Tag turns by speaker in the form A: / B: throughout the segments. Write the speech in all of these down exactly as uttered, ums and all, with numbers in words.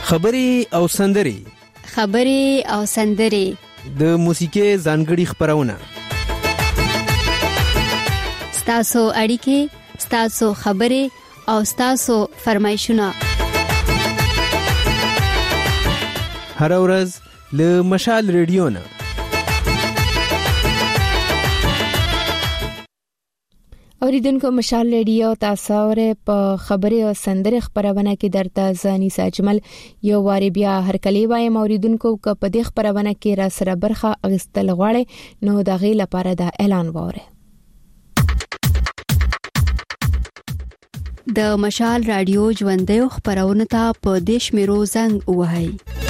A: خبرې او سندرې
B: خبرې او سندرې
A: د موسیقي ځانګړي خبرونه
B: ستاسو اړیکې ستاسو خبرې او ستاسو فرمایشونه
A: هر ورځ له مشال ریډیو نه
C: اوریدونکو مشال ریډیو تاسو اوره په خبرې او سندرې خبرونه کې درته ځاني ساجمل یو واری بیا هر کلی وایم اوریدونکو ک په دې خبرونه کې را سره برخه اغستل غواړي نو د غي لپاره د اعلان وره
B: د مشال رادیو ژوندې خبرونه ته په دیش میرو زنګ وهاي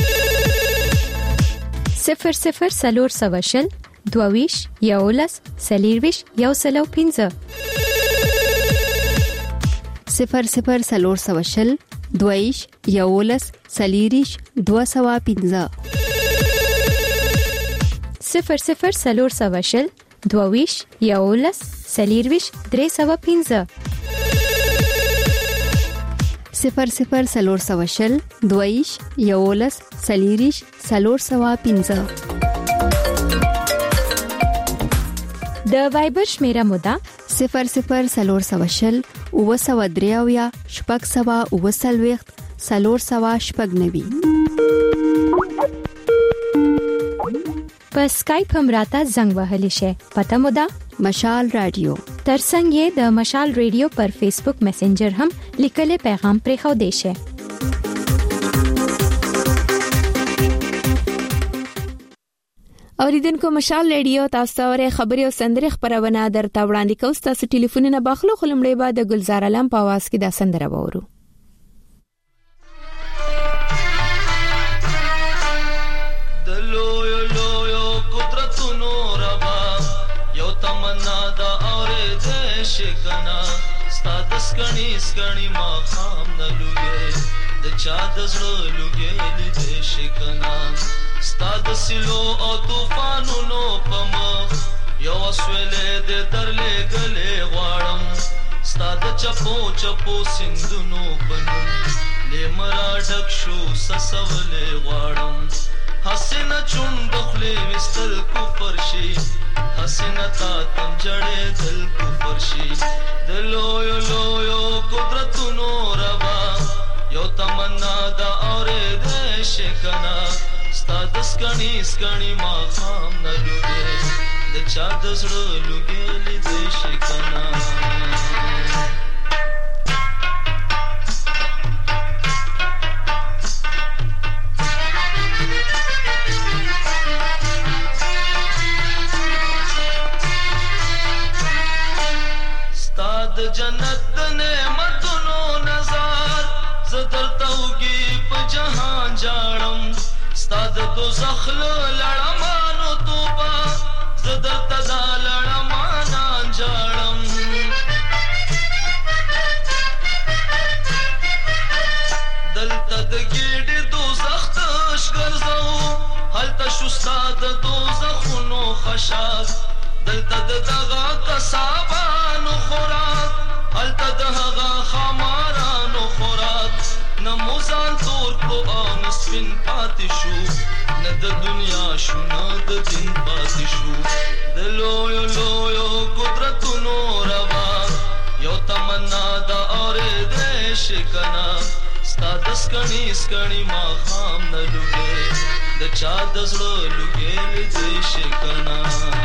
D: صفر صفر سلور سواشل دوویش یولس سلیرویش یو سلو پینزه
B: صفر صفر سلور سواشل دوویش یولس سلیریش دو سوا پینزه
D: صفر صفر سلور سواشل دوویش یولس سلیرویش درې سوا پینزه
B: صفر صفر سلور سواشل دوویش یولس سلیریش سلور سوا پینزه
D: د وایبر شمیره مودا
B: صفر صفر سلور سواشل او سوا دریاویا شپږ سوا او سلويخت سلور سوا شپږ نوي
D: په اسکایپ هم راته زنګ وهلی شي پته مودا
B: مشال رادیو
D: ترڅنګ یې د مشال رادیو پر فیسبوک میسنجر هم لیکلي پیغام پرې خو دی شي
C: اوریدونکو مشال ریډیو تاسو اوره خبري او سندري خبرونه درته وړاندې کوم تاسو ټلیفونونه باخلو خلمړې بعد د گلزار علم په आवाज کې د سندره وورو
E: دلو یو یو قدرتونو ربا یو تمنا دا اوره دې شکنا ستاد سکڼي سکڼي ما خام نه لوګي د چا د زړه لوګي دې شکنا ستاد سلو او طوفانونو پمخ یو سویلې د درلې غلې غواړم ستاد چپو چپو سندونو پنوم لمرا ډک شو سسولې غواړم حسینه چوند خپلې وستل کو فرشي حسینه تا تم جړې دل کو فرشي دلو یو لو قدرتونو ربا یو تمنا دا اورې دې شکنا ستاد سکڼي سکڼي ما خام نه لوګي د چا د زړه لوګي لیدې شکنا ستاد جنت د نعمتونو نظر زدر توګي په جهان جاړم ستاد دوزخ لړمانو توبه زدر تدا لړمان جاړم دلته د ګډ دوزخ تش ګرځو هلته شو ستاد دوزخونو خشاک دلته د دغه کسابانو خوراک هلته د هغه خمارانو خوراک نموزان تور کړو او نسفین پاتې شو نه د دنیا شو نه د دین پاتې شو د لویو لویو قدرتونو روا یو تمنا دا اورې دې شکنا ستا د سکڼي سکڼي ما خام نه لوګي د چا د زړه لوګي دې شکنا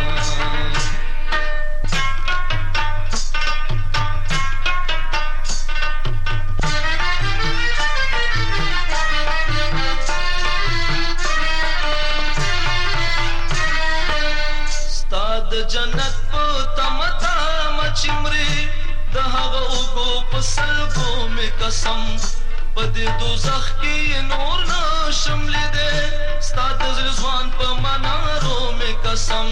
E: جنت په تمتا مچمري د هغه اوګو په سلګو می قسم په دې دوزخ کې نور نشم لیدې ستاد زلزوان په منارو می قسم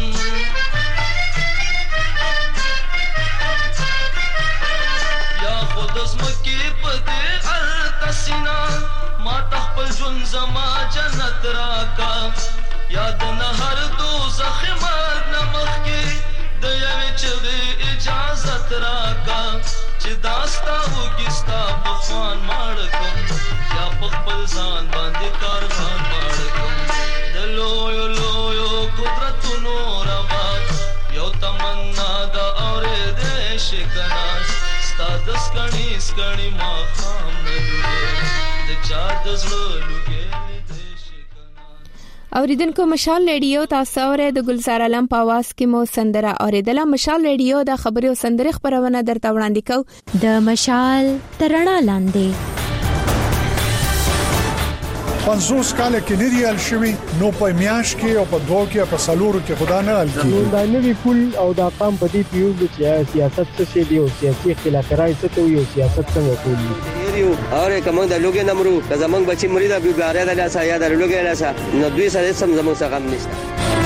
E: یا خود زمکی په دې التسینا ما تخپل جون زما جنت راکا یاد نه هر دوزخ مرګ نمخ کې د یوې چغې اجازت راکا چې داستا وګستا په خوان ماړ کوم یا په خپل ځان باندې سکڼي سکڼي ما خام لګي د چا د زړه لګي
C: اوریدونکو مشال ریډیو تاسو اورئ د ګلزار علم په आवाज کې مو سندره اوریدله. مشال ریډیو د خبري او سندري خبرونه درته وړاندې کو
D: د مشال ترڼا لاندې.
F: پنځوس کال کې نریال شوی نو په میاش کې او په دوه کې په سالورو کې خدا نه حل کیږي.
G: دا نوی پول او د اقام په دې پیو چې سیاست څه شي دی او سیاسي اختلاف راځي څه ته یو سیاست څنګه کوي
H: یو اوره کوم د لوګي نمرو که زمنګ بچي مرید ابي باریا د لاسه یا د لوګي لاسه نو دوی سره سم زموږ څخه غم نشته.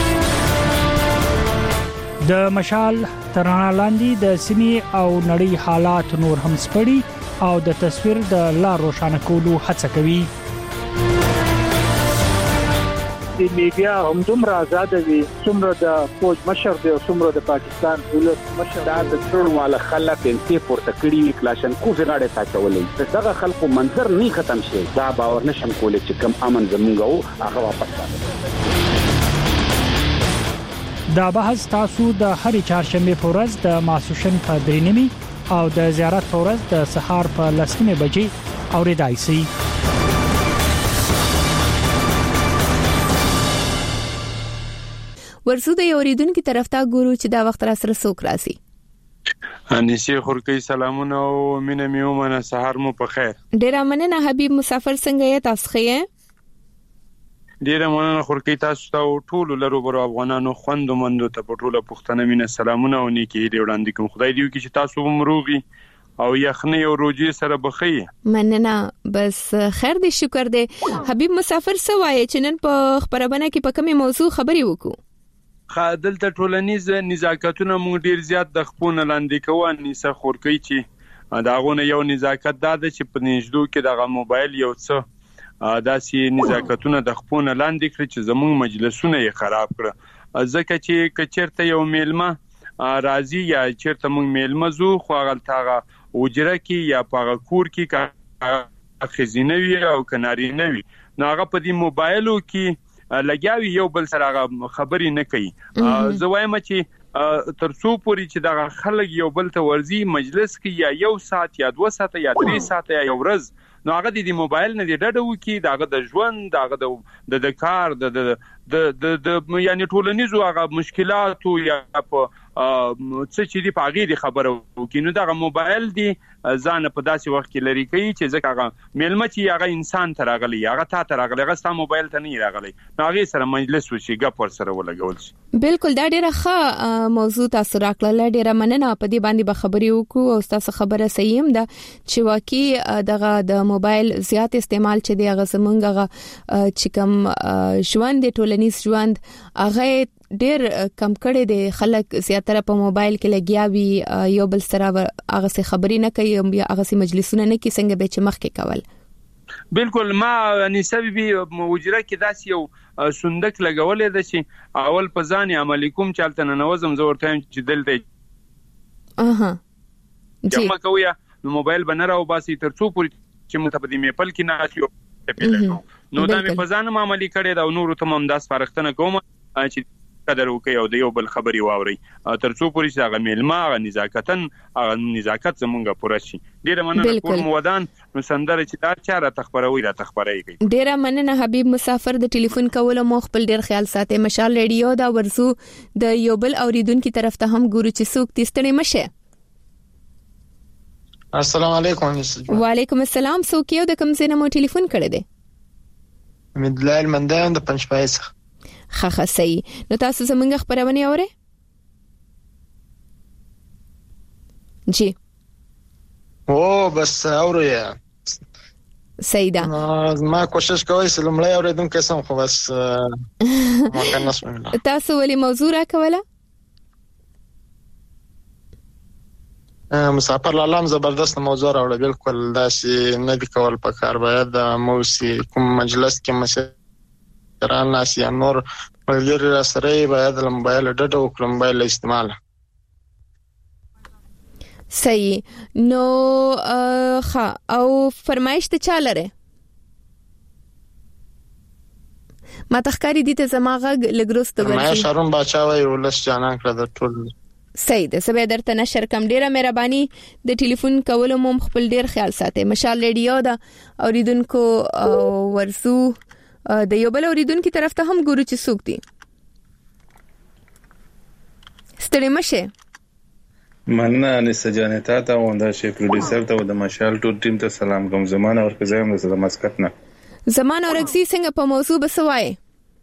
I: د مشال ترڼا لاندې د سیمې او نړۍ حالات نور هم سپړي او د تصویر د لا روښانه کولو هڅه کوي.
G: د میډیا هم دومره آزاد دي څومره د فوج مشر دی او څومره د پاکستان دولت مشر دا د څړو والا خلک انتي پورته کړی کلاشن کو زغاړه ساتولې دغه خلکو منظر نه ختم شي دا باور نشم کولای چې کم امن زمونږ او هغه واپس راځي.
I: دا بحث تاسو د هرې چهارشنبه په ورځ د ماسوشن په درینمي او د زیارت په ورځ د سهار په لسمه بجې اوریدای شئ.
C: ورسو د اوریدونکو طرف ته ګورو چې دا وخت را سره څوک راځي.
J: انیسی خورکی سلامونه او مینه میومنه سحر مو په خیر.
C: ډیر مننه حبیب مسافر څنګه یې تاسو ښه؟
J: ډیر مننه خورکی تاسو ته ټول لرو برو افغانانو خوند مندو ته په ټوله پښتنه مینه سلامونه او نیکی دی وړاندې کوم. خدای دې وکړي چې تاسو ومروغي او یخنی او روجي سره بخي.
C: مننه بس خیر دې شکر دې. حبیب مسافر سوای چې نن په خبرونه کې په کومه موضوع خبري وکړو؟
J: خادل ته ټولنیز نزاکتونه مونږ ډیر زیات د خپونه لاندې کوو. انیسه خورکی چې داغونه یو نزاکت دا د چې په نږدو کې دغه موبایل یو څه داسې نزاکتونه د خپونه لاندې کړ چې زموږ مجلسونه یې خراب کړ. ځکه چې کچرته یو میلمه راځي یا چیرته مونږ میلمه زو خو غلطاغه وجره کې یا په کور کې خزینوي او کنارینوي نو هغه په دې موبایلو کې لګیاوی یو بل سره خبرې نه کوي. زه وایم چې ترڅو پوری چې دا خلک یو بل ته ورزي مجلس کې یا یو ساعت یا دوه ساعت یا درې ساعت یا یو ورځ نو هغه د موبایل نه ډډه وکي داغه د ژوند داغه د د کار د د د یعنی ټولنیزو هغه مشکلات یا په څه چې دی په غیر خبره وکي نو دغه موبایل دی ځان په داسې وخت کې لري کوي چې ځکه هغه میلمه چې هغه انسان ته راغلی هغه تا ته راغلی هغه ستا موبایل ته نه راغلی نو هغه سره مجلس وشي غپ ور سره ولګول شي.
C: بالکل دا ډیره ښه موضوع تاسو راکړل. ډیره مننه په دې باندې به خبرې وکړو او تاسو خبره صحیح هم ده چې واقعي دغه د موبایل زیات استعمال چې دی هغه زمونږه چې کوم ژوند د ټولنیز ژوند هغه ډیر کم کړي دي. خلک زیاتره په موبایل کې لګیا وي یو بل سره هغه څه خبرې نه کوي یا هغه څه مجلسونه نه کوي څنګه به چې مخکې کول.
J: بالکل ما نسبی وجره کې داس یو صندوق لګولې د چې اول په ځان عملی کوم چالت نه نوزم زه ورته چې دلته
C: اها
J: جمع کوي نو موبایل بنره او باسي ترڅو پوری چې متبدی میپل کې نه اچو نو دا مې په ځان عملی کړی دا نور ته هم داس فرښتنه کوم چې قدر وکي او د یو بل خبري واوري ترڅو پوری چې هغه میلمه هغه نزاکتن هغه نزاکت زمونږه پوره شي. ډیره مننه کور مودان نو سندره چې دا چاره تخبروي را تخبري کوي.
C: ډیره مننه حبیب مسافر د ټلیفون کول مو خپل ډیر خیال ساتي. مشال ریډیو دا ورزو د یو بل اوریدونکو طرف ته هم ګورو چې څوک تستړي مشه.
K: السلام علیکم.
C: وعلیکم السلام. څوک یو د کوم ځای نه مو ټلیفون کړی دی؟
K: مدلال مندان د پنځپای څخه.
C: خخه صحیح. نو تاسو زمونږ خبرونه اورئ؟ جی
K: او بس اورئ.
C: صحیح ده.
K: ما کوشش کوي چې لمړی اوریدونکو سم خو بس ما کنه نسمه.
C: تاسو ولې موضوع راکوله؟
K: مسافر لالم زبردست موضوع راوړل. بالکل داسې نه دی کول په کار. باید د موسی کوم مجلس کې مشه ران ناس یا نور ملګری را سره باید د موبایل ډډه وکړم موبایل استعمال.
C: صحیح. نو ښه او فرمایش ته چا لره؟ ما تخکاری دي ته زما غږ لګروست ورشي.
K: ما شارون بچا وای ولس جانان کړ د ټول
C: صحیح ده. سبا درته نشر کم. ډیره مهرباني. د ټلیفون کولو مو خپل ډیر خیال ساتئ. مشال ریډیو دا اوریدونکو ورسو د یو بل اوریدونکو طرف ته هم ګورو چې څوک دي. ستړي مشه.
L: مننه انیسه جانې تا ته او د شي پروډوسر ته او د مشال ټول ټیم ته سلام کوم. زمانه ورکه زم د مسقط نه.
C: زمانه ورکسي څنګه په موضوع بسوای؟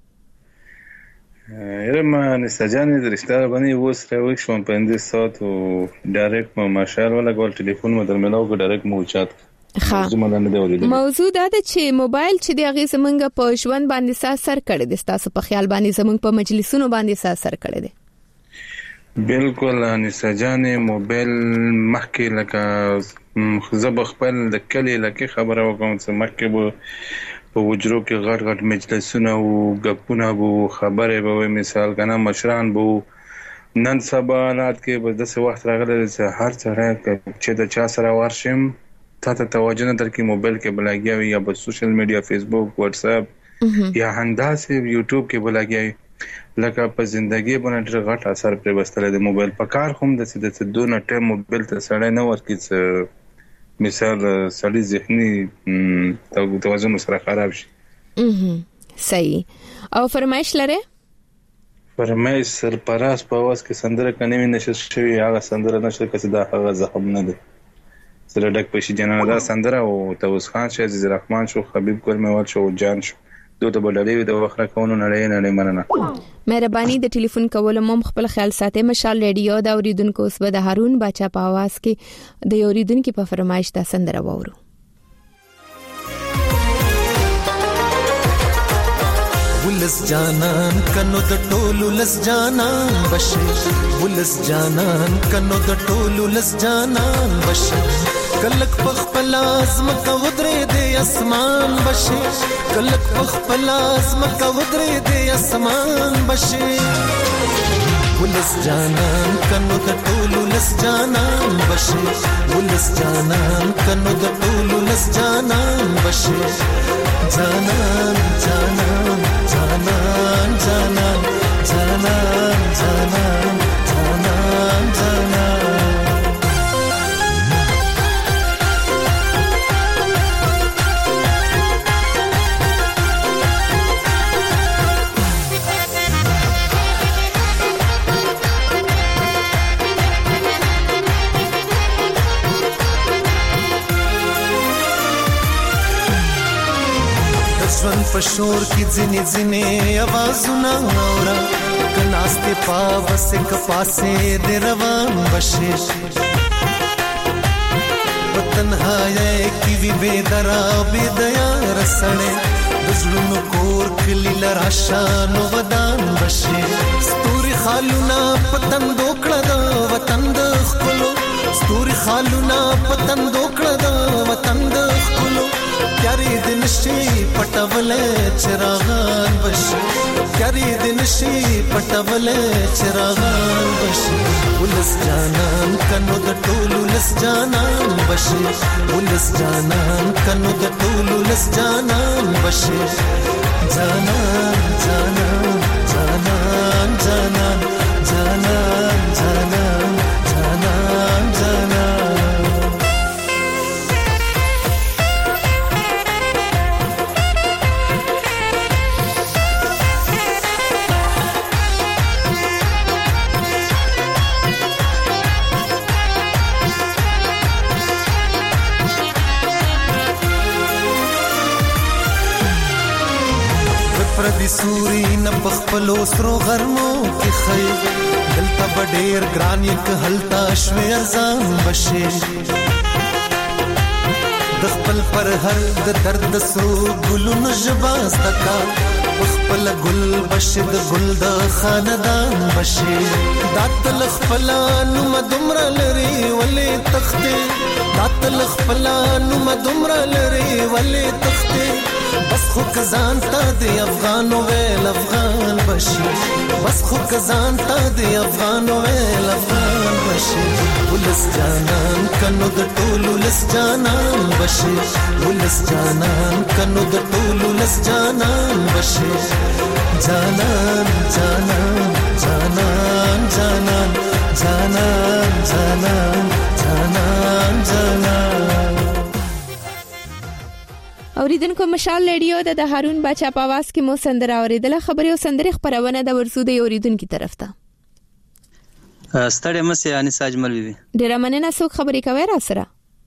L: یرم انیسه جانې د رښتیا باندې وس راوښ شوم په اندې سات او ډایرکټ مو مشال ولا ګول ټلیفون مو درمنو کو ډایرکټ مو چات.
C: موضوع دا ده چې موبایل چې د هغه زمونږ په ژوند باندې اثر کړی دی. تاسو په خیال باندې زمونږ په مجلسونو باندې اثر کړی دی؟
L: بالکل انیسه جانې موبایل مخکې لکه زب خپل د کلی لکه خبره وکم چې مخکې به په وجرو کې غټ غټ مجلسونه او غپونه وو خبره به مثال کنه مشران وو. نن سبا حالات کې به د څه وخت راغلی چې هر څه چې د چا سره ورشم تا ته توجه نه درکې موبایل کې بلاګیاوي یا په سوشل میډیا فیسبوک واتس اپ یا هنداسه یوټیوب کې بلاګیاوي لکه په ژوندۍ باندې ډېر غټ اثر پرې وستل د موبایل په کار هم د څه د دونه ټیم موبایل ته سړی نه ورکی چې مثال سړی ذهني توازن سره خراب شي.
C: صحیح. او فرمایش لره؟
L: فرمایش سرپراز په واس کې سندره کني نشه شوی هغه سندره نشه کسي دا هغه زخم نه دی. سره ډک پېشي جنانه دا سندره او توس خان شه عزیز الرحمن شو خبيب کولموال شو جان شو دوته بدلې د وخره کونو نړۍ نړۍ مننه.
C: مهرباني. د ټلیفون کولو مم خپل خیال ساتئ. مشال ریډیو دا اوریدونکو اوس به د هارون باچا په आवाज کې د اوریدونکو په فرمایش دا سندره وورو.
M: ولس جانان کنو د ټولو لس جانان بشه. ولس جانان کنو د ټولو لس جانان بشه. کلک پخپل ازم کا ودرې د اسمان بشه. کلک پخپل ازم کا ودرې د اسمان بشه. ولس جانان کنو د ټولو لس جانان بشه. ولس جانان کنو د ټولو لس جانان بشه. جانان جانان جانان جانان جانان جانان جانان جانان. ژوند په شور کې ځینې ځینې आवाजونه اورا کناسته پاوسه کپاسه د روان بشه. وطنهای کی وی بے درا بے دیا رسړې دزړونو کور کلی لراشانو ودان بشه. ستوري خالونه پتن دوکړه د وطن د خپلو. ستوري خالونه پتن دوکړه د وطن د خپلو. کاری دن شي پټول چراغان بشه. کاری دن شي پټول چراغان بشه. ولس جانان کنو د ټولو لس جانان بشه. ولس جانان کنو د ټولو لس جانان بشه. جانان جانان جانان جانان جانان جانان جانان جانان. پردي سوري نه پخپلو سرو غرمو کې خي. دلته بډیر ګران یک هلتا شوي ارزان بشه. د خپل پر هر د درد سرو ګلونو جباز تکا. خپل ګل بشه د ګل د خاندان بشه. داتل خپل نو مدمر لري ولې تخته. داتل خپل نو مدمر لري ولې تخته. بس خو کزان تا دی افغان ویل افغان بشي. بس خو کزان تا دی افغان ویل افغان بشي. ولس جانان کنو د ټولو لس جانان بشي. ولس جانان کنو د ټولو لس جانان بشي. جانان جانان جانان جانان جانان جانان جانان جانان.
C: اوریدونکو مشال ریډیو د هارون بچا په आवाज کې مو سندره اوریدله. خبري او سندري خبرونه د ورسو د اوریدونکو طرف ته.
N: ستړي مسي انیس اجمل بي
C: ډیر مننه. څوک خبري کوي را سره؟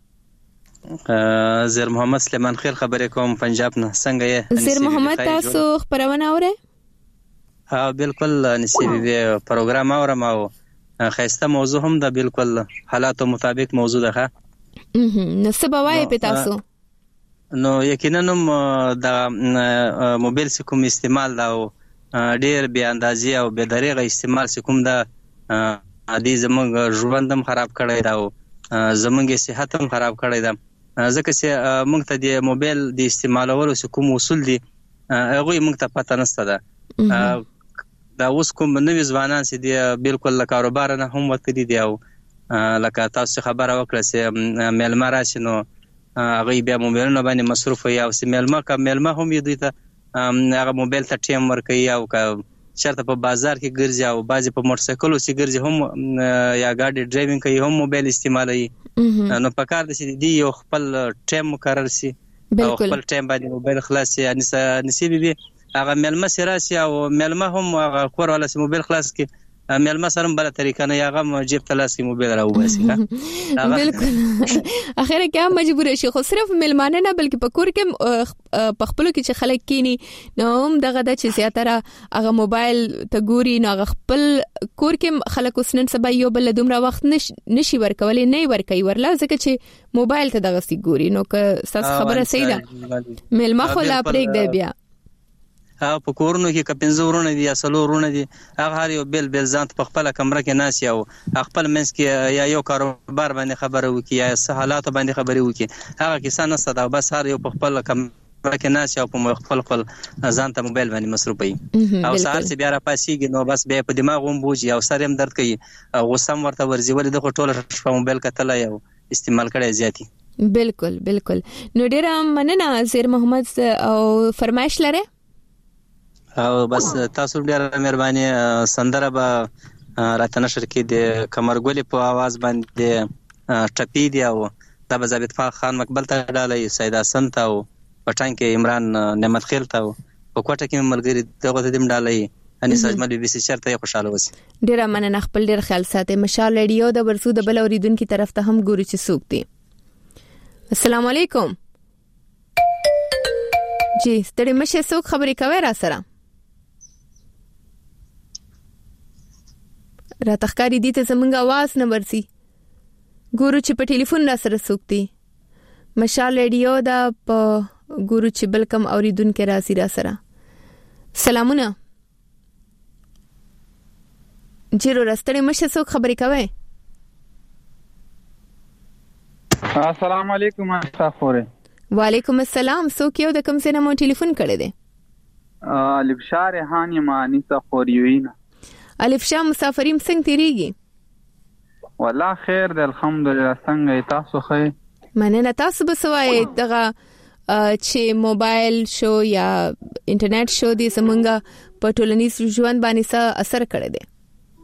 N: زیر محمد سلیمان خیل خبرې کوم پنجاب نه. څنګه یې
C: زیر محمد؟ تاسو خبرونه اورئ؟
N: ها بالکل نصیب بي پروګرام اورم او خاصه موضوع هم د بالکل حالاتو مطابق موضوع ده.
C: نو سباوای په تاسو
N: نو یقینا د موبایل سکوم استعمال دا ډیر بیا اندازي او بے دریغه استعمال سکوم دا د زمونږ ژوندم خراب کړی دا زمونږ صحت هم خراب کړی دا. ځکه چې موږ ته د موبایل د استعمالولو کوم اصول دي هغه موږ ته پته نشته ده. دا اوس کوم نوې ځوانان چې دي بالکل له کاروبار نه هم وتلی دي او لکه تاسو خبره وکړه چې میلمه راشي نو هغه بیا موبایلونه باندې مصروف وي او چې میلمه کا میلمه هم یې دوی ته هغه موبایل ته ټیم ورکوي او چرته په بازار کې ګرځي او بعضی په موټر سایکل وسې ګرځي هم یا gaadi ډرایوینګ کوي هم موبایل استعمالوي. نو په کار د دې یو خپل ټایم مقرر سي او خپل ټایم باندې موبایل خلاص سي. ان نصیب بي هغه ملمه سراسي او ملمه هم هغه کور ولا سي موبایل خلاص کی ملمه سره بل طریقه نه هغه جیب تلاس کی موبایل راوباسي.
C: بالکل اخر کې مجبور شي خو صرف ملمانه نه بلکې په کور کې په خپل کې چې خلک کینی نو هم دغه د چې زیاتره هغه موبایل ته ګوري نو هغه خپل کور کې خلک وسنن سبا یو بل دومره وخت نشي ورکولې نه ورکوي ورلا ځکه چې موبایل ته دغه سي ګوري. نو که تاسو خبره صحیح ده ملما خو لا پرېګ دی بیا
N: ها په کورونو کې کپنځه ورونه دي یا سلو ورونه دي هغه هر یو بل بل ځان په خپل کمره کې ناس او خپل منځ کې یا یو کاروبار باندې خبره وکي یا حالات باندې خبرې وکي هغه کیسه نه ستدا بس هر یو په خپل کمره کې ناس او په خپل خپل ځان ته موبایل باندې مصروف وي او سهار چې بیا را پاسيږي نو بس بیا په دماغ هم بوجي او سر هم درد کوي او غوسم ورته ورزي ولې د ټوله شپه موبایل کتل او استعمال کړي زیاتی.
C: بالکل بالکل. نو ډیر مننه زیر محمد او فرمایش لره
N: او بس تاسو ډیر مهرباني. سندره به راته نشر کې د کمرګولي په आवाज باندې ټپی دی او د ضابط خان مقبل ته ډالۍ سید حسن ته او پټان کې عمران نعمت خیل ته په کوټه کې ملګری دغه د دم ډالۍ انیس اجمل بي بي سي چرته خوشاله وسی.
C: ډیر مننه. خپل ډیر خیال ساتي. مشال ریډیو د ورسو د بل اوریدونکو طرف ته هم ګوري چې څوک دی. السلام علیکم. جی ستړي مشه څوک خبرې کوي را سره؟ را تخکاری دي ته زمونږ आवाज نه ورسي. ګورو چې په ټلیفون را سره سوکتي. مشال ریډیو دا په ګورو چې بلکم اوریدونکو راځي را سره. سلامونه. جیرو راستړي مشه څوک خبرې کوي؟
O: السلام علیکم استغفر.
C: وعلیکم السلام. څوک یو د کوم څه نه مو ټلیفون کړی دی؟
O: الف شاه ریحان یمانی صفوریوینا.
C: الف شاه مسافریم څنګه تیریږي؟
O: والله خیر د الحمدلله. څنګه تاسو خې؟
C: مننه. تاسو به سوای دغه چې موبایل شو یا انټرنیټ شو دي زمونږ په ټولنیز ژوند باندې څه اثر کړی دی؟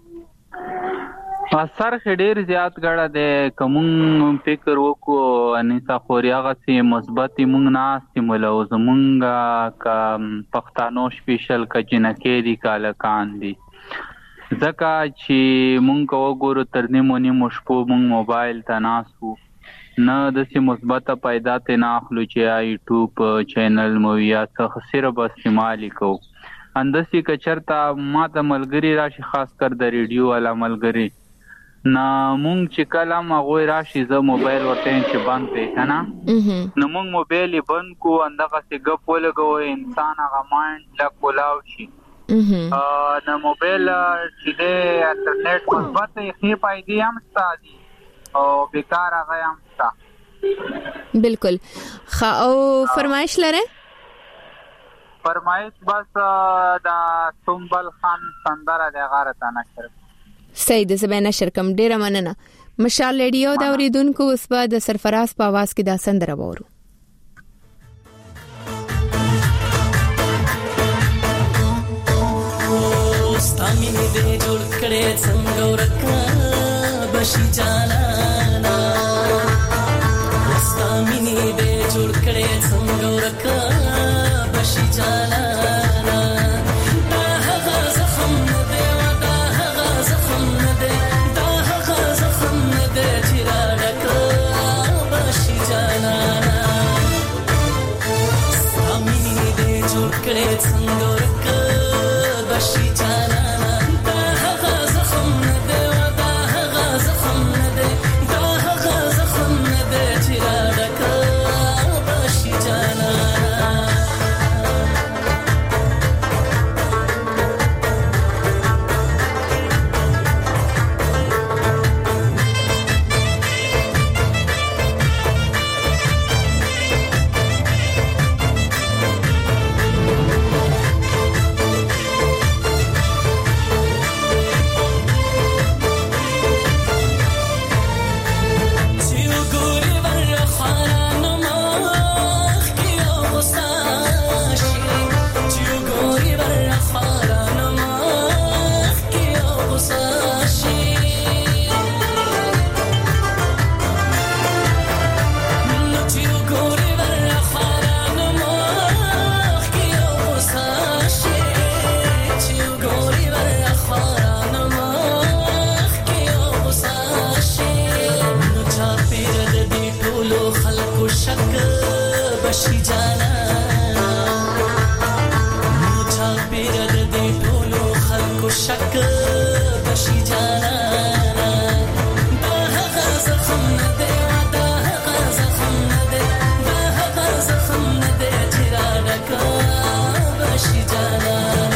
O: اثر ډیر زیات غړه دی. کوم فکر وکړو انیسا خوريغه سي مثبت مونږ نه استعمالو زمونږ کا پښتانو سپیشل کا جنکې دي کالکان دي ځکه چې مونږ وګورو تر نیمو نیمو شپو مونږ موبایل ته ناسو نه د سي مثبت پیدا ته نه اخلو چې یوټیوب چینل مو یا څه صرف استعمال کو اندسي کچرتا ما ته ملګری راشي خاص کر د ریډیو والا ملګری نا مونږ چې کلم هغه راشي ز موبایل ورته چې بند دی کنه نو مونږ موبایل بند کو اندغه څه غپ ولګو انسان هغه مایند لا کولاو شي ا نو موبایل چې د انټرنیټ مثبت یې پایدې هم ستادي او بیکار هغه هم ستا
C: بالکل خا او فرمایش لره
O: فرمایش بس دا سنبل خان سندره د غارت نشر
C: سید زبې نشر کم ډیره مننه. مشال ریډیو دا اوریدونکو اوس په د سرفراز په आवाज کې دا سندره وورو.
P: ستامینې دې جوړ کړې څنګه ورکا بشي جانانا ستامینې دې جوړ کړې څنګه ورکا بشي جانانا دا هغه زخم نه دی دا هغه زخم نه دی دا هغه زخم نه دی چې راډکا بشي جانانا ستامینې دې جوړ کړې څنګه ورکا بشي جانانا دا هغه زخم نه دی دا هغه زخم نه دی دا هغه زخم نه دی چې راډکا بشي جانانا بشي جانانا مچا پیر دې ټولو خلکو شک بشي جانانا دا هغه زخم نه دی دا هغه زخم نه دی دا هغه زخم نه دی چې راډکا بشي جانانا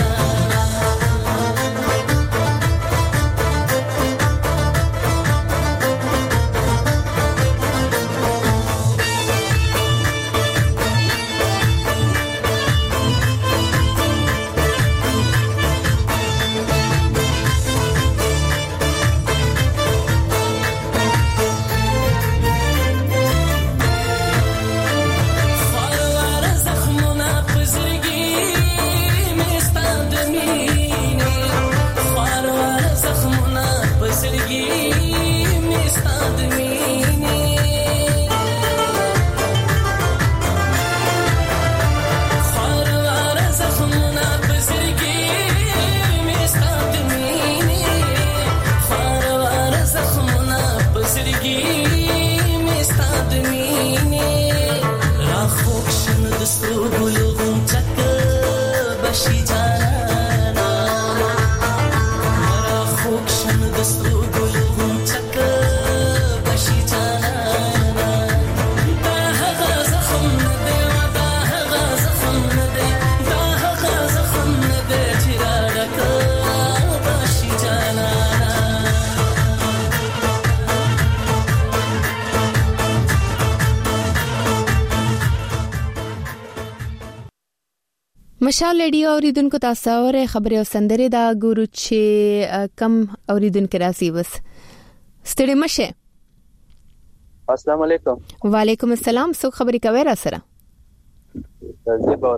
C: مشال ریډیو اوریدونکو تاسو اوره خبري او سندري دا ګورو چې کم اوریدونکو راځي وس ستړي مشه.
Q: السلام علیکم.
C: وعلیکم السلام. سو خبري کوي را سره
Q: زه به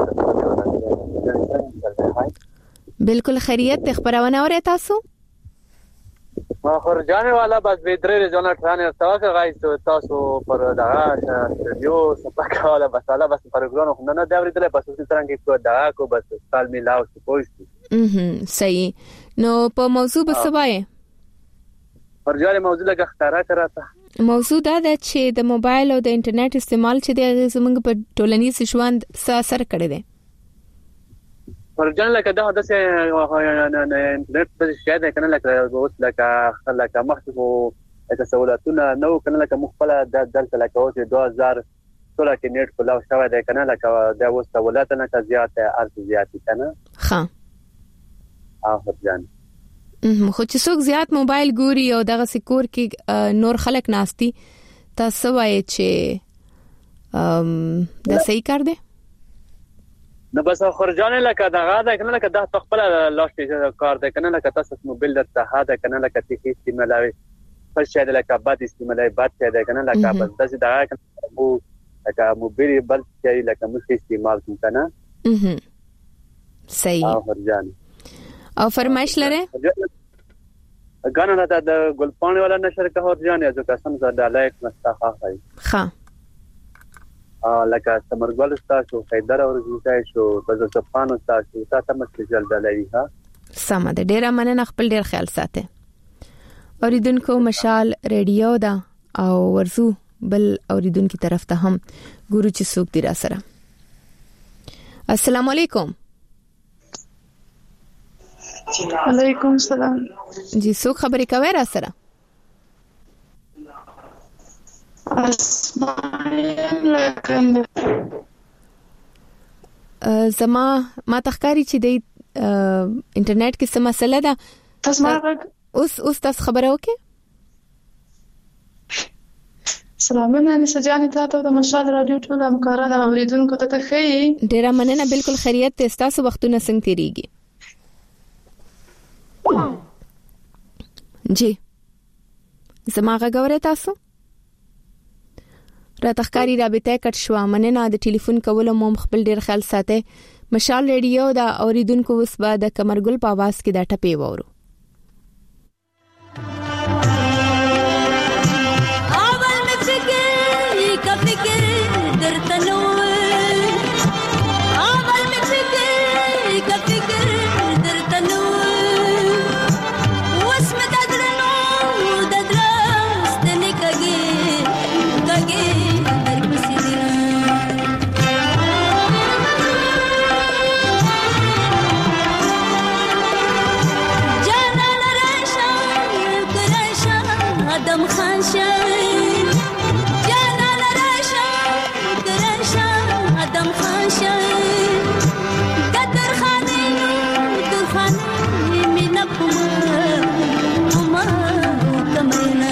Q: ورګزم.
C: بالکل خیریت خبرونه اوره تاسو
Q: ما خرجانه والا بس به درې ځونه ټرانه تاسو غاښتو تاسو پر دغه استودیو سپاکاله بس والا بس پروګرام خو نه دا ورته بس څه څنګه کو دا کو بس سال میلاو څه پوښتنه
C: اها صحیح نو په موضوع بسوای
Q: خرجانه موضوع لګه ختاره کراته
C: موضوع دا ده چې د موبایل او د انټرنیټ استعمال چې د زمونږ په ټولنیز ژوند څه اثر کړی دی
Q: ورجن لکه دا د سه انټرنیټ په شاید کنه لکه اوس لکه لکه مخکو تسهولاتونه نو کنه لکه مخبله د دلته لکه اوس دوه هزار سوله کې نیټ کولاو شوی دی کنه لکه دا اوس سہولتونه کا زیاته ارز زیاتی کنه
C: ها
Q: اه ورجن
C: خو چې څوک زیات موبایل ګوري او دغه سکور کې نور خلک ناشتي تاسو وایي چې ام دا صحیح کار دی
Q: نو بس خرجانه لکه دغه دا کنه لکه د خپل لاش کار ده کنه لکه تاسو موبایل درته هدا کنه لکه تخې استعمالوي په شاید لکه بعد استعمالوي بعد څه ده کنه لکه بس داسې دغه مو لکه موبایل بل چې لکه مخ استعمال کنه
C: اها صحیح
Q: خرجانه
C: او فرمایش لره
Q: غانا د ګلپاڼې ولا نشر کهور جان یا جو قسم زړه لایک مستخه هاي
C: ها
Q: ا لکه تمرګل تاسو حیدر او رضوای شو بزو صفانو تاسو تاسو مسجل دلای ها
C: سم ده ډیر مننه خپل ډیر خیال ساته اوریدونکو مشال ریډیو دا او ورزو بل اوریدونکو طرف ته هم ګورو چې څوک دی را سره السلام علیکم
R: علیکم السلام
C: جی څوک خبرې کوي را سره زما ما تخکاری چې د انټرنیټ کې څه مسله ده
R: تاسو ما
C: اوس اوس تاسو خبره وکړئ
R: سلامونه نسجانې تاسو د مشال رادیو ټول همکارانو اوریدونکو ته تخی
C: ډیره مننه بالکل خیریت ته تاسو وختونه څنګه تیریږي جی زما غوړې تاسو را تخکاری رابطه کټ شو مننه د ټلیفون کولو مو خپل ډیر خیال ساته مشال ریډیو دا اوریدونکو وس با د کمرګل په आवाज کې دا ټپي وورو
P: اول می فکر کبه کې درتنو اول می فکر کبه کې درتنو وس می ددرنو ددرست نه کګي کګي Adam Khan Shah Jana Rasha Rasha Adam Khan Shah Qadar Khane Dur Khane Mina Kuma Kuma Kamina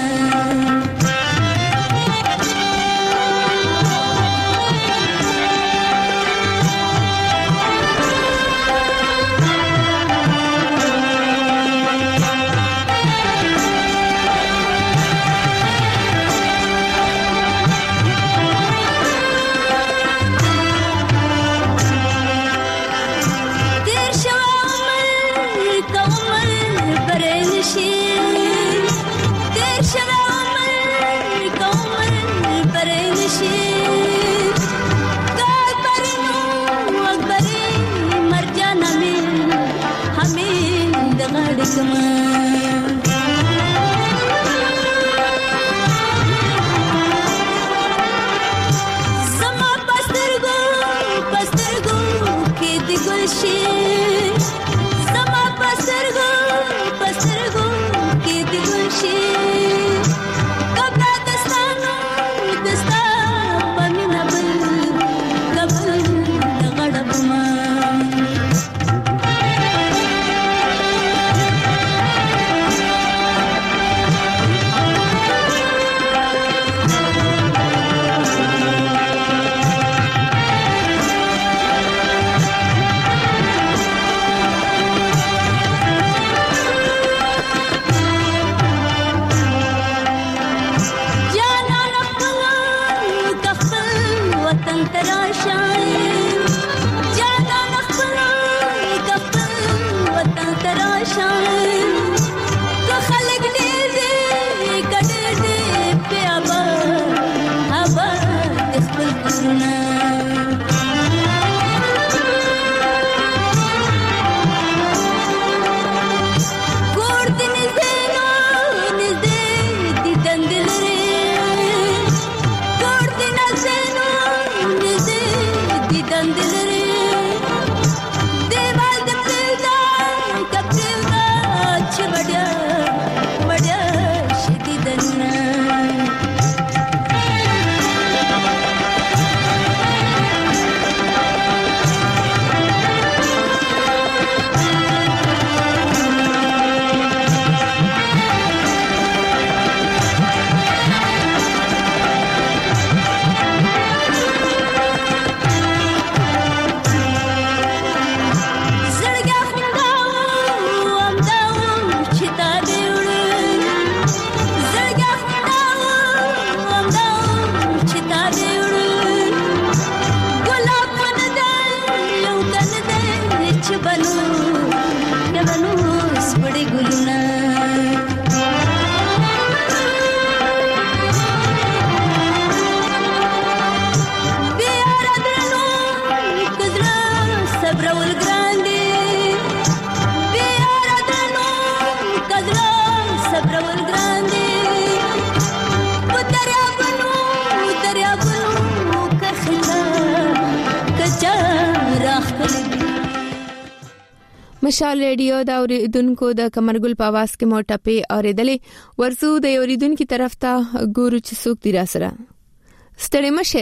C: مشال ریډیو دا اوریدونکو د کمرګل په आवाज کې مو ټپه اوریدلې ورزو د اوریدونکو طرف ته ګورو چې څوک دی را سره ستړي مشه.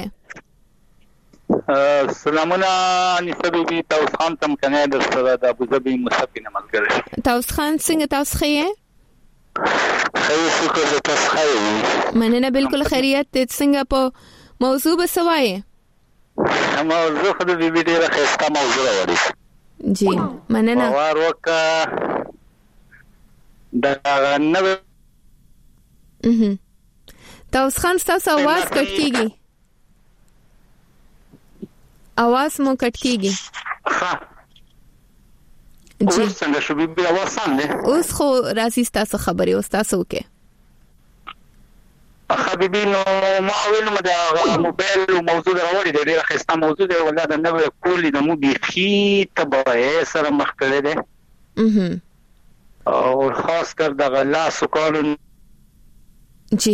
O: سلامونه انیسه بیبي تاسو خان تم کنه د سره د ابوظبي مسفینه ملګری
C: تاسو خان څنګه تاسو خیه
O: خیر شکر تاسو خیر
C: مننه بالکل خیریت ته څنګه په موضوع بسوایه
O: موضوع خو د بیبي ډیره خسته موضوع وړي
C: جی مننه
O: وار وکا دا نو
C: اها تاسو خان تاسو आवाज کټ کیږي आवाज مو کټ کیږي
O: ها
C: جی
O: څنګه شو بیبي आवाज څنګه
C: اوس خو راځي تاسو خبري او تاسو کې
O: حبيبي نو ما ویل مده موبایل او موضوع راوړي د ډیره خسته موضوع دی ولدا د نوې کولې د مو بيخي تبعه سره مخ کړي دي
C: اها
O: او خاص کر د غلا سکول
C: جی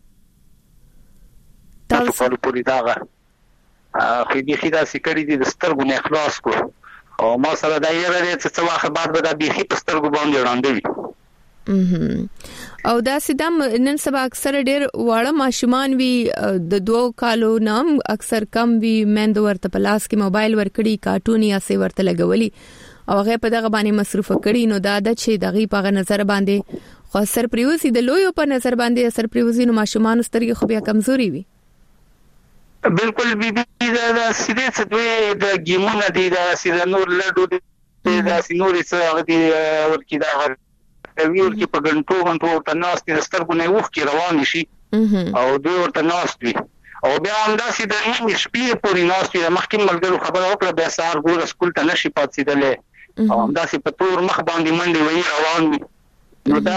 O: تاسو په پوری داغه خو دې خدا سکړي دي د سترګو نه اخلاص کو او ما سره دا یې راځي چې څه وخت بعد به د بيخي په سترګو باندې وړاندې وي
C: او دا سیدم نن سبا اکثر ډیر واړه ماشومان وی د دوو کالو نام اکثر کم وی مند ورته پلاس کې موبایل ورکړي کارټون یا سی ورته لګولي او هغه په دغه باندې مصروف کړي نو دا د چې دغه په نظر باندې خو اثر پریوزي د لویو په نظر باندې اثر پریوزي نو ماشومان سترګې خو بیا کمزوري وي
O: بالکل بیبي دا سیده څه د گیمونه دي دا سیده نور لډو دي دا سینوري څه هغه دي ورکی دا ویل کې په ګنټو غنټو ته ناس دي سترګو نه وښ کې روان شي او دوی ورته ناس دي او بیا هم دا سیده نه شپې پورې ناس دي مخکې ملګرو خبره وکړه بیا سار ګور سکول ته نشي پاتېدلې او دا سي په تور مخ باندې منډي وي روان وي نو دا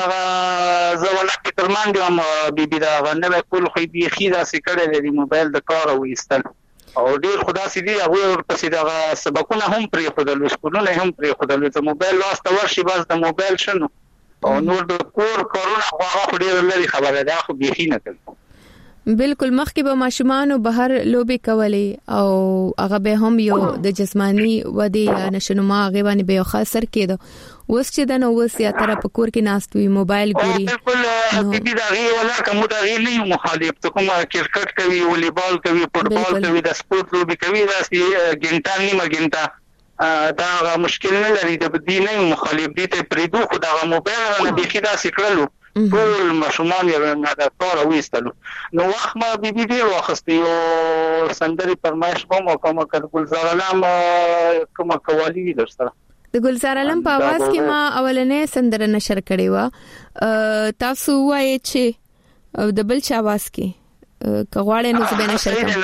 O: زولا کې ترمان دي هم بيبي دا نه کول خو دې خیدا سي کړل دي موبایل د کار وېستل او ډیر خدا سي دي هغه ورپسې دا سبقونه هم پرې خدل سکولونه هم پرې خدل ته موبایل واسطه ورشي بس د موبایل شنو او نور د کور کارونه هغه ډیر لري خبره ده خو بيخي نه کوي
C: بالکل مخکې به ماشومان بهر لوبي کولې او هغه به هم یو د جسمانی ودی یا نشنما هغه باندې به خاصر کېده اوس چې د نو اوس یا تر په کور کې ناستوي موبایل ګوري
O: بالکل بيبي دا غي ولا کوم دا غي نه مخالف ته کوم کرکټ کوي والیبال کوي فوټبال کوي د سپورت لوبي کوي دا سي ګنټه نیمه ګنټه دا مشکل نه لري د دې نه مخالف دي ته پریدو خو دا موبایل نه بيخي دا سکړلو ټول ماشومان یې نه دا کار وېستلو نو وخت ما بيبي دی واخستي او سندري پرمایش کوم او کوم کړ ګلزار علم کوم قوالی درسره
C: د ګلزار علم په आवाज کې ما اولنې سندره نشر کړې و تاسو وایي چې د بل چا आवाज کې کغواړې نو زبې نشر کړم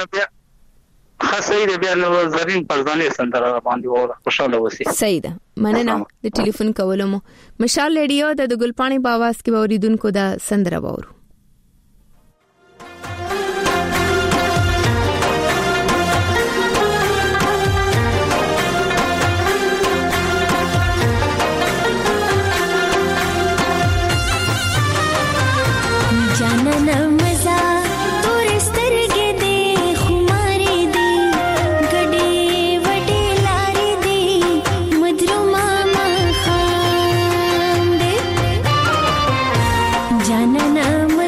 O: خاصه دې بیا نو زرین پرځانې سندره باندې وره خوشاله وسی
C: صحیح ده مننه د ټلیفون کولمو مشال ریډیو د ګلپانی په आवाज کې اوریدونکو دا سندره وورو
S: na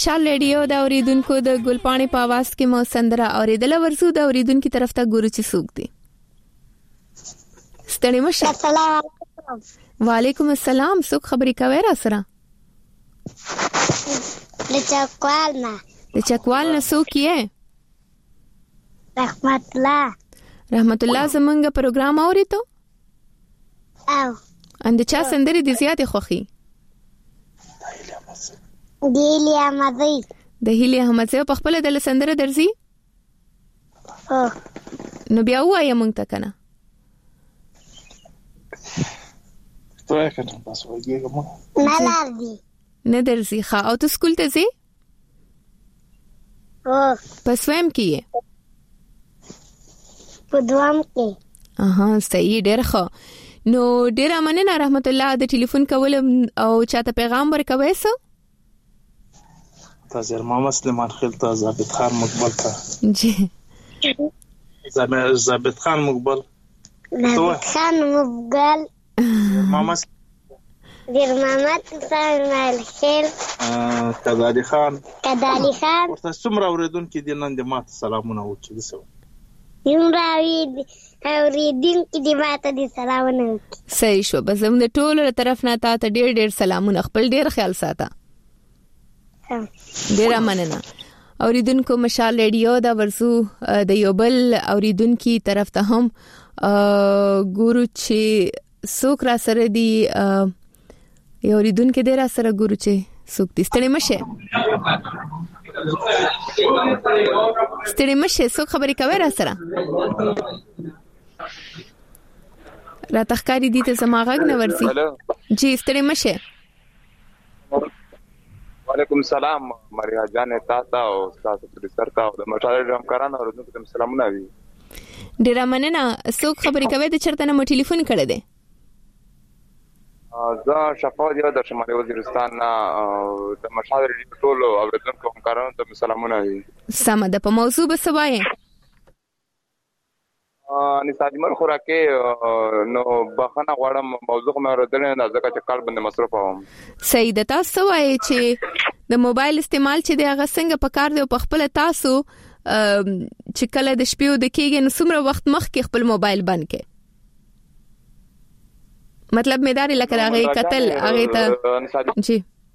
C: مشال ریډیو د اوریدونکو د ګلپاڼې په आवाज کې مو سندره اوریدل ورسو د اوریدونکو طرف ته ګورو چې څوک دي. ستړي مشه.
S: السلام علیکم.
C: وعلیکم السلام. څوک خبرې کوي را سره؟
S: د چکوال نه.
C: د چکوال نه څوک یې؟
S: رحمت الله.
C: رحمت الله زمونږ پروګرام اوریدو؟
S: او
C: اند چا سندري دي زیاتې خوخي؟
S: د هیلې احمدزي.
C: د هیلې احمدزي په خپل د سندره درځي؟
S: او
C: نو بیا وایې مونږ ته کنه.
K: توای کنه بس وایګم.
S: نه لارځي.
C: نه درځي. ښه او ته سکول ته ځې؟
S: او
C: پس ویم کیه؟
S: په دوام کې.
C: اها صحیح ډېر ښه. نو ډېر مننه رحمت الله د ټلیفون کول او چاته پیغام ورکوي سو؟
K: تازه محمد سلیمان خیل ته ثابت خان مقبل ته
C: جی
K: ثابت خان مقبل
S: ثابت خان مقبل
K: محمد
S: دیر محمد سلیمان خیل
K: کدالی خان
S: کدالی خان
K: ورته څومره اوریدونکو دي نن د ماته سلامونه وکړي دسو
S: یوم راوي اوریدونکو دي ماته دي سلامونه وکړي.
C: صحیح شو. بس زموږ د ټولو طرف نه تاسو ډېر ډېر سلامونه. خپل ډېر خیال ساته. ډیر مننه. اوریدونکو مشال ریډیو دا ورسو د یو بل اوریدونکو طرف ته هم ګورو چې څوک را سره دی. یو اوریدونکو دی را سره ګورو چې څوک دي. ستړي مشه ستړي مشه څوک خبرې کوي را سره؟ را تخکاری دي ته سماغه نه ورسي. جی ستړي مشه.
T: وعلیکم السلام مریا جان تاسو او تاسو پروډوسر ته او د مشاهده همکارانو ورته تم سلامونه وي.
C: ډیر مننه. څوک خبرې کوي د چرته نه مو ټلیفون کړی دی؟
T: زه شفاعت یو د شمالي وزیرستان د مشاهده ټول او ورته همکارانو ته سلامونه وي.
C: سم ده. په موضوع به څه وایي؟
T: ان ساجمل خوراکه نو بخنه غواړم موضوع مې ورته نه ځکه چې کال باندې مصرف وم.
C: صحیح ده. تاسو وایي چې د موبایل استعمال چې د هغه څنګه په کار دی او په خپل تاسو چې کله د شپې او د کېږي نو څومره وخت مخکې خپل موبایل بند کړئ. مطلب مې داري لکه هغه قتل هغه ته جی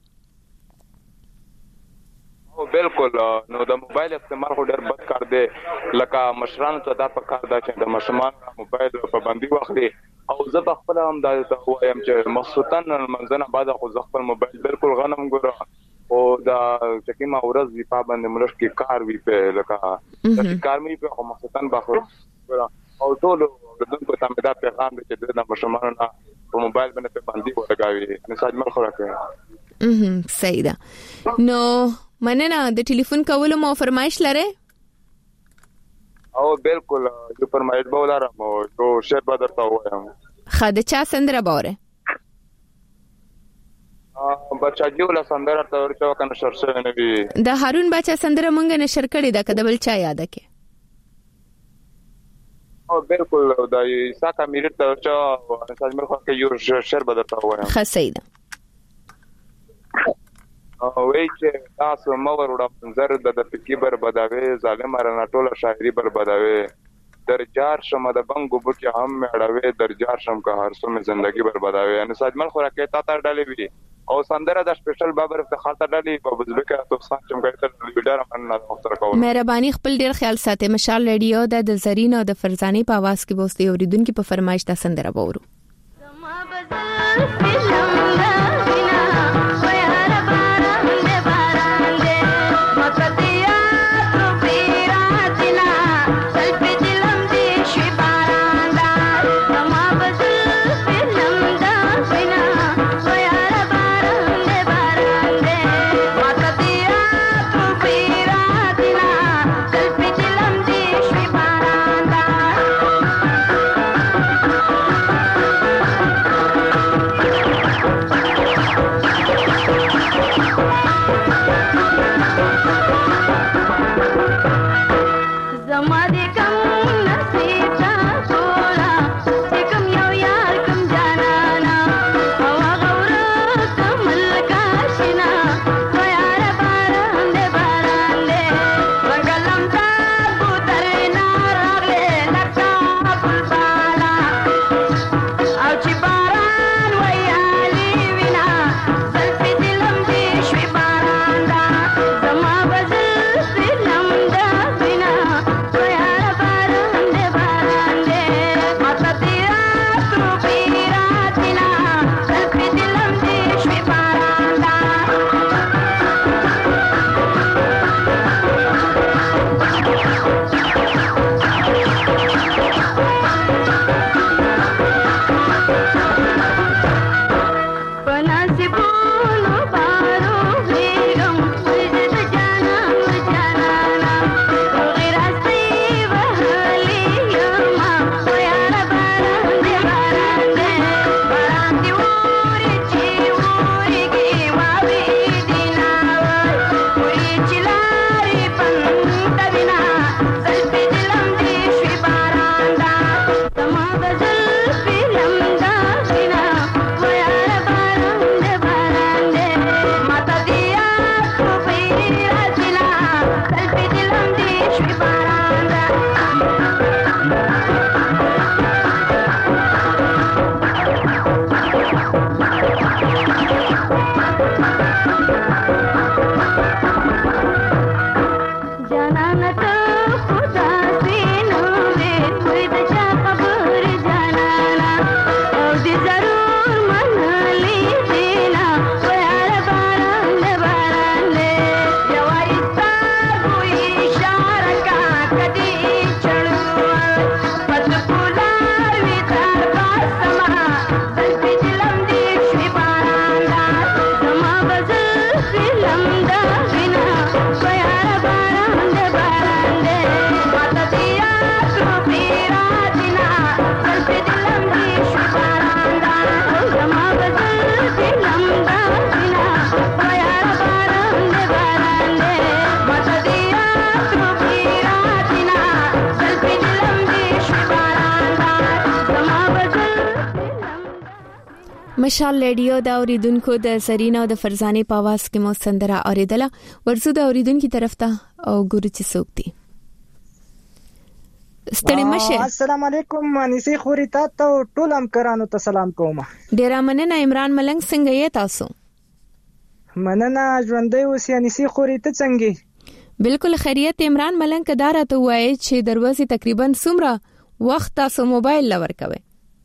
T: او بالکل نو د موبایل استعمال خو ډېر بد کار دی. لکه مشرانو ته دا پکار دا چې د مشمان موبایل په باندې واخلي او زه په خپل هم دا وایم چې مخصوصا منځنه بعد خو زه خپل موبایل بالکل غنم ګوره او دا چې ما ورځ وی په باندې ملک کې کار وی په لکه چې کار مې په مخصوصا باخره او ټول دغه ته مې دا پیغام دی چې د مشمانو په موبایل باندې په باندې ولګاوي مثال مې خوراکه.
C: اهم صحیح ده. نو مننه. د ټلیفون کولو مو فرمایش لره؟
T: او بالکل یو فرمایش به ولرم او یو شعر به درته وایم.
C: خاده چا سندره باوره؟
T: بچا جوړه سندره ته ورته کنه شرشه نه وی.
C: د هارون بچا سندره مونږ نشر کړی دا کده بل چا یاد کې؟
T: او بالکل دا ساکه میرټ ته ورته مثال مې خو کې یو شعر به درته وایم.
C: ښه صحیح ده.
T: او وای چې تاسو مور وړم زر د فکی بربادوي ظالم رانه ټوله شاعري بربادوي درجار شم د بنګو بوټي هم مړوي درجار شم که هر څو مې ژوندۍ بربادوي. یعنی ساجمل خوراکه تا تا ډالې وی او سندره د سپیشل بابر افتخار ته ډالې په بزبکه توسان چې موږ ته ویډیو مننه مختار کوم.
C: مهرباني خپل ډیر خیال ساتي. مشال ریډیو د زرین او د فرزاني په आवाज کې بوستي اوریدونکو په فرمایش د سندره وورو.
P: Thank you.
C: مشال رادیو دا اوریدونکو د سرینا او د فرزانه په आवाज کې مو سندره اوریدله. ورسو د اوریدونکو طرف ته او ګورو چې څوک دي. ستړي مشه.
U: السلام علیکم انیسی خوري تاسو ټول همکارانو ته سلام کوم.
C: ډیر مننه عمران ملنګ څنګه یې تاسو؟
U: مننه ژوندۍ اوسې انیسی خوري ته څنګه؟
C: بالکل خیریت. عمران ملنګ کدار ته وایي چې دروازه تقریبا څومره وخت تاسو موبایل لور کوي؟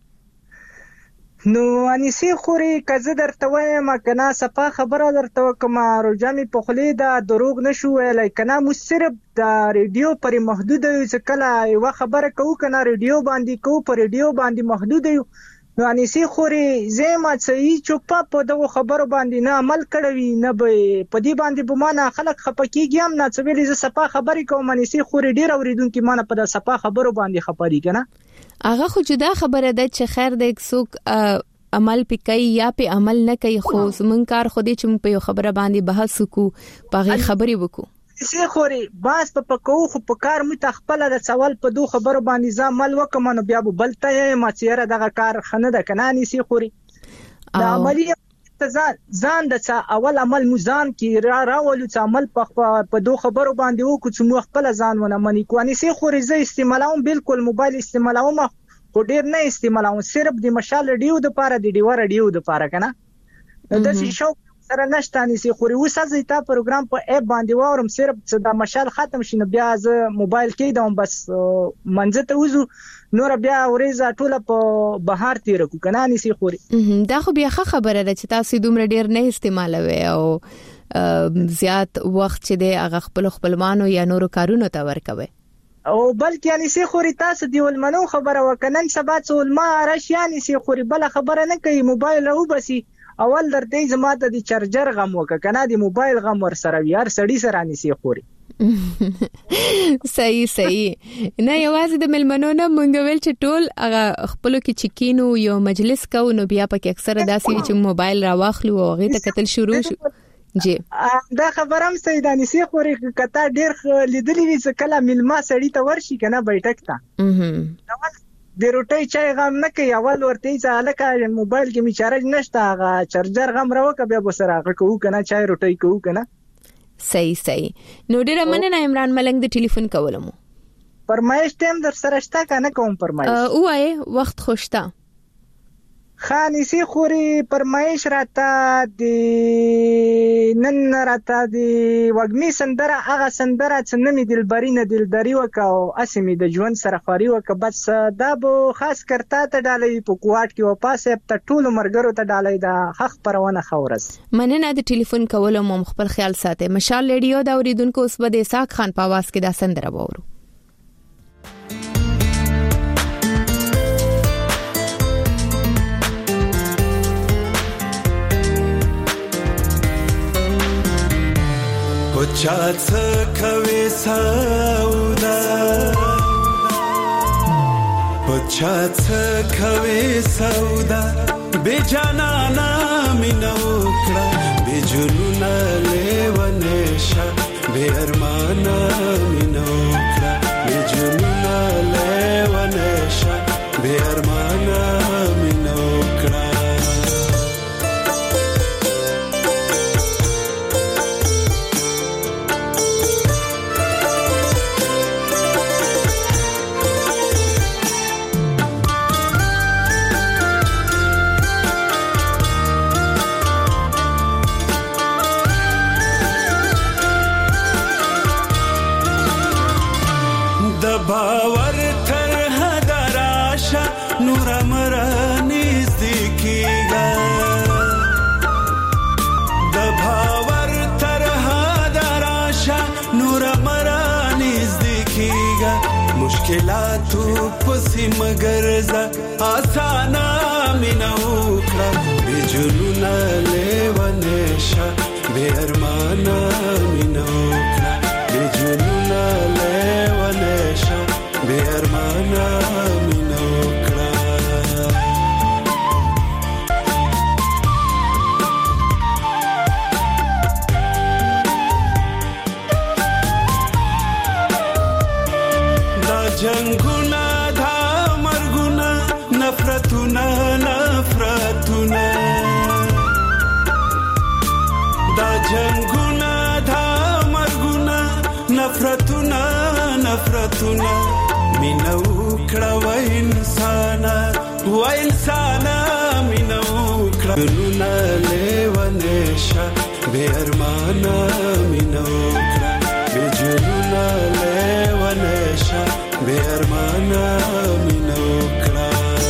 U: نو انیسی خوري کزه درته وایم کنه صفه خبره درته کوم روجامي په خلی دا دروغ نشو ویلای کنه مو صرف د ریډیو پر محدود یو څه کله یو خبره کوو کنه ریډیو باندې کوو پر ریډیو باندې محدود یو. نو انیسی خوري زما صحیح چوپا په دغه خبرو باندې نه عمل کړوي نه به په دې باندې به معنا خلک خپکیږي هم نه څه ویلې ز صفه خبرې کوم انیسی خوري ډیر اوریدونکو معنا په د صفه خبرو باندې خبرې کنه
C: هغه خو جدا خبره ده چې خیر د څوک عمل پکې یا په عمل نه کوي خو زمون کار خو دې چې په یو خبره باندې بحث وکړو په خبرې وکړو.
U: سي خوري باس په پکو خو په کار متخپل د سوال په دوه خبرو باندې ځمل وکم نو بیا به بلته ما چیرې دغه کار خنه د کنانی سي خوري د عملی ځان ځان د اول عمل مزان کی را راولو چې عمل په په دوه خبرو باندې وکړو چې مو خپل ځان ونه منی کوانی سي خوري زه استعمالوم بالکل موبایل استعمالوم خو ډیر نه استعمالوم صرف د مشال ډیو د پاره د ډیو ډیو د پاره کنه د شي شو سره نشته نسی خوري وسه تا پروګرام په اپ باندې وورم صرف د مشال ختم شینه بیا ز موبایل کې دوم بس منځ ته وځو نور بیا ورېزه ټوله په بهار تیر کو کنه نسی خوري
C: دا خو بیا خبره ده چې تاسو دومره ډیر نه استعمالوي او زیات وخت چې د هغه خپل خپلوانو یا نورو کارونو ته ورکوي
U: او بلکې یعنی سي خوري تاسو دی ولمنو خبره وکنن سبا څول ما راشي یعنی سي خوري بل خبره نه کوي موبایل او بسي اول درته زماته د چارجر غم وک کنه دی موبایل غم ور سره یار سړی سره نسی خوري
C: صحیح صحیح نه یوازې د ملمنو نه مونږ ویل چې ټول هغه خپل کې چکینو یو مجلس کو نو بیا پکې اکثره داسې چې موبایل راواخلو او غي ته کتل شروع شو جی
U: دا خبرم سیدانی سي خوري کته ډیر لیدلې وی چې کله ملما سړی ته ورشي کنه بیٹک تا د روټي چای غم نه کوي اول ورته چې الکه موبایل کې می چارج نشته هغه چارجر غم راوکه بیا بسره هغه کوو کنه چای روټي کوو کنه
C: صحیح صحیح نو ډیر مننه عمران ملنګ د ټلیفون کولمو
U: فرمایش تم در سره شته کنه کوم فرمایش
C: اوه وخت خوشتا
U: خاني سي خوري فرمایش راته د نن راته د وګمي سندره هغه سندره چې نمي دلبري نه دلداري وکاو اسمي د ژوند سره خاري وک بس دا به خاص کرتا ته ډالې په کوټ کې و پاسه ته ټول مرګرو ته ډالې دا حق پرونه خورس
C: مننه د ټلیفون کولو مو خپل خیال ساته مشال ریډیو دا اوریدونکو اوس به د اسحاق خان په आवाज کې دا سندره وورو
M: پچا څه کوي سودا پچا څه کوي سودا بے جانانا مینو کړه بے جنونا لیونه شه بے ارمانا مینو کړه بے جنونا لیونه شه بے ارمانا مینو کړه باور تر هدراشا نور مرانی زکیگا د باور تر هدراشا نور مرانی زکیگا مشکلاتو پسی مگرزا آسانا مینو کړه بے جنونا لیونشا بے ارمانا مینو کړه بے جنونا لیونشا بے ارمانا مینو کړه دا جنگونه دا مرګونه نفرتونه نفرتونه
A: کړه و انسان و انسان مینو کړه نونه لیونه شه به ارمان مینو کړه به جنونه لیونه شه به ارمان مینو کړه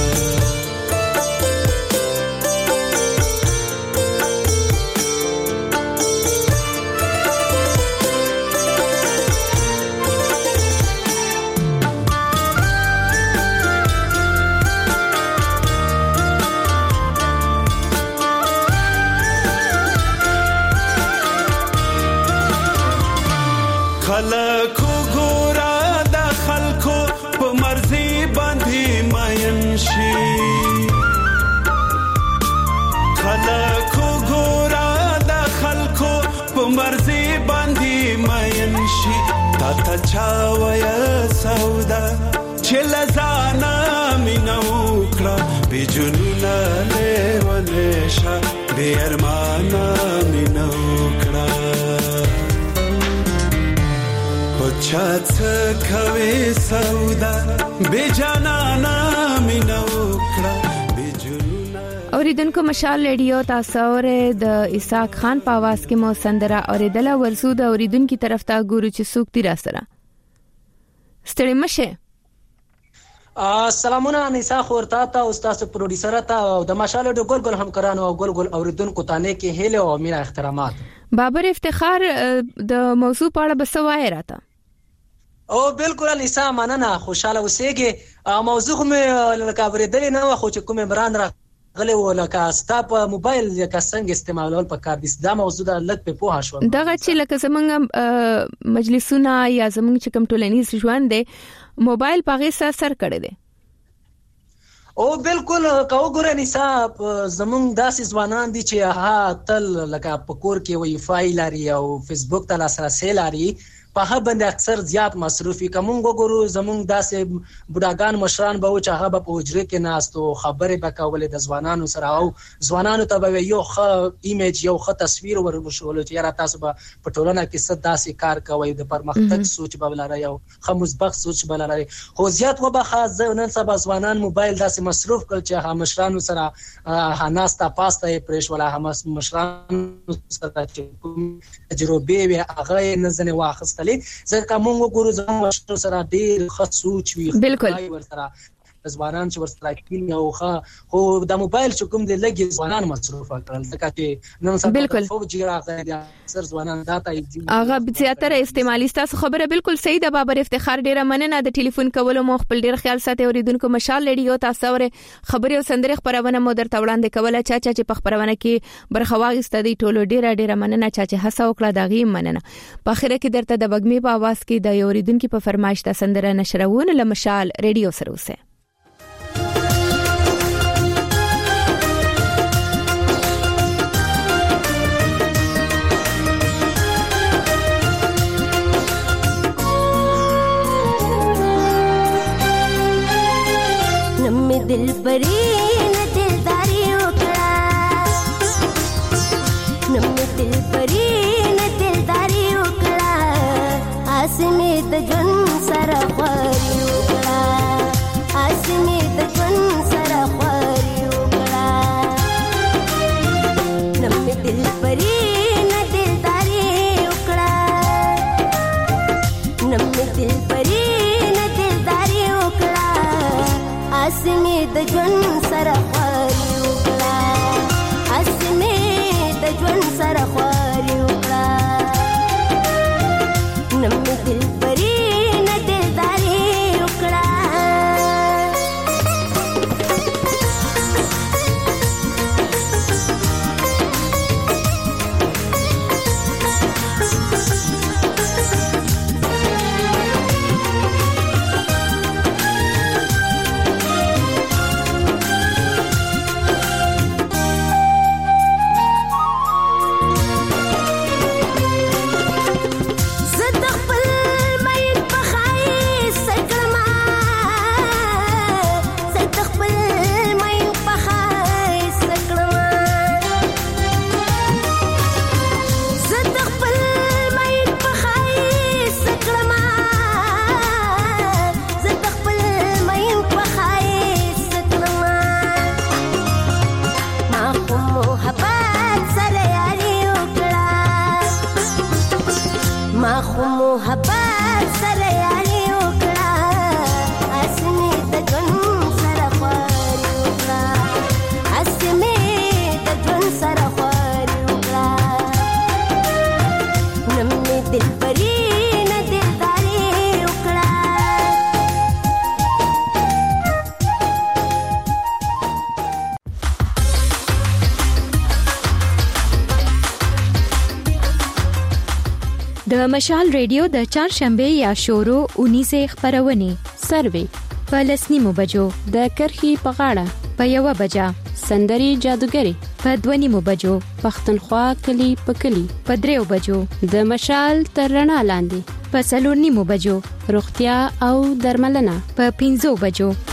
A: خلکو ګورا د خلکو په مرزي باندې ماین شي خلکو ګورا د خلکو په مرزي باندې ماین شي تا ته چا ویا سودا چې لزانا مينو کړه به جنونه لیونه شه به ارمان مينو کړه چات کوي سودا به جانانا مينو کړه به جنونه
C: اوریدونکو مشال ریډیو تاسو اوره د اسحاق خان په आवाज کې مو سندره اوریدله ورسو د اوریدونکو طرف ته ګورو چې څوک تیر سره ستړي مشه
V: سلامونه انیسا خورتا ته استاد پروډوسر ته او د مشال ریډیو ګل ګل همکارانو او ګل ګل اوریدونکو ته نه کې هله او میرا احترامات
C: بابر افتخار د موضوع په اړه بسوای راته
V: او بالکل انیسا مننه خوشاله اوسېږي موضوع مې لکه ورېدلې نه خو چې کوم بران را غلې ولکه ستا په موبایل یا څنګه استعمالول په کار دي دا موضوع د لک په پوها شو
C: دغه چې لکه زمونږ مجلسونه یا زمونږ چې کوم ټولنیز ژوند دی موبایل په غي اثر کړی دی
V: او بالکل کو ګورې نسا زمونږ داسې ځوانان دي چې ها تل لکه په کور کې وای فای لري او فیسبوک ته لاسرسي لري په هغه باندې اکثر زیات مصرفي کوم ګورو زمونږ داسې بډاګان مشران به او چې هغه په حجره کې ناستو خبرې وکولې د ځوانانو سره او ځوانانو ته به یو ښه ایمیج یو ښه تصویر ورشول چې را تاسو به په ټولنه کې ست داسې کار کوي د پرمختګ سوچ به لري او ښه مثبت سوچ به لري خو زیات وبخه نن سبا ځوانان موبایل داسې مصروف کړ چې هغه مشرانو سره هناستا پاسته پرېښ ولا هم مشرانو سره چې تجربه وي هغه نه ځنه واخست ځکه موږ ګورو زموږ سره ډېر ښه سوچ وي
C: بالکل
V: ورسره ځوانان چې ورسره کینې او ښه خو د موبایل چې کوم دی لګي ځوانان مصروف کړل ځکه چې نن سبا فوجي راغلي اکثر ځوانان داته
C: هغه زیاتره استعمالي تاسو خبره بالکل صحیح ده بابر افتخار ډیره مننه د ټلیفون کولو مو خپل ډیر خیال ساتي اوریدونکو مشال ریډیو تاسو اوره خبري او سندره خبرونه مو درته وړاندې کوله چا چا چې په خبرونه کې برخه واغسته دي ټولو ډیره ډیره مننه چا چې هڅه وکړه دغه مننه په اخر کې درته د بګمې په आवाज کې د اوریدونکو په فرمایش د سندره نشرونه لمشال ریډیو سره وسه
W: दिल परी न दिलदारी उकड़ा नम्मे दिल परी न दिलदारी उकड़ा आसमे त जन सरा ख्वारी उकड़ा आसमे त जन सरा ख्वारी उकड़ा नम्मे दिल परी न दिलदारी उकड़ा नम्मे दिल परी न दिलदारी उकड़ा आसमे د ژوند سره خواري وکړه اسمه د ژوند سره خواري وکړه نم دل پرې نه دلداري وکړه
B: د مشال ریډیو د چهارشنبه یا شورو اونیزه خبرونه سروي په لسنیمو بجو د کرخي په غاړه په یو بجا سندري جادوګری په دونیمو بجو پښتونخوا کلی په کلی په دریو بجو د مشال ترنا لاندې په سلورنیمو بجو روغتیا او درملنه په پنځو بجو